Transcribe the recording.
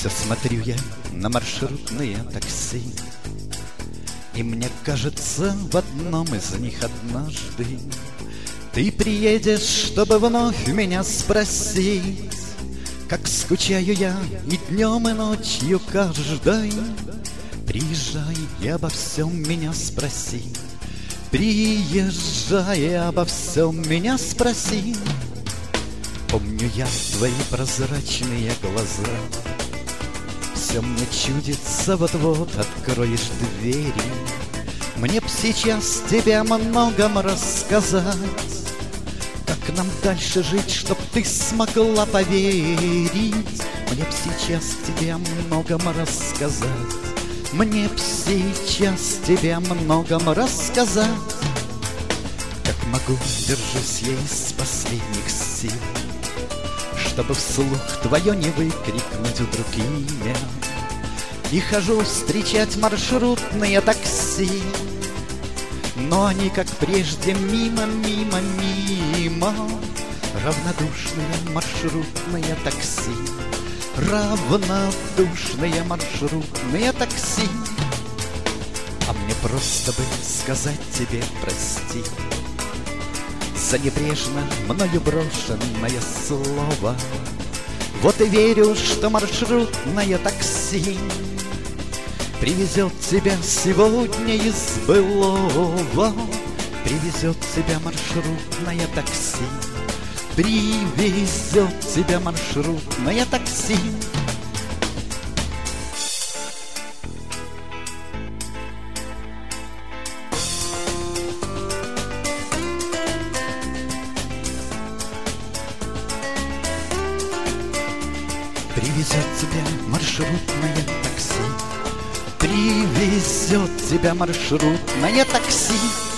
Смотрю я на маршрутные такси, и мне кажется, в одном из них однажды ты приедешь, чтобы вновь меня спросить, как скучаю я и днем, и ночью каждой. Приезжай и обо всем меня спроси, приезжай и обо всем меня спроси. Помню я твои прозрачные глаза, все мне чудится, вот-вот откроешь двери. Мне б сейчас тебе о многом рассказать, как нам дальше жить, чтоб ты смогла поверить. Мне б сейчас тебе о многом рассказать, мне б сейчас тебе о многом рассказать. Как могу, держусь я из последних сил, чтобы вслух твое не выкрикнуть вдруг имя. И хожу встречать маршрутные такси, но они, как прежде, мимо, мимо, мимо. Равнодушные маршрутные такси, равнодушные маршрутные такси. А мне просто бы сказать тебе прости за небрежно мною брошенное слово. Вот и верю, что маршрутное такси привезет тебя сегодня из былого. Привезет тебя маршрутное такси, привезет тебя маршрутное такси. Привезет тебя маршрутное такси, привезет тебя маршрутное такси.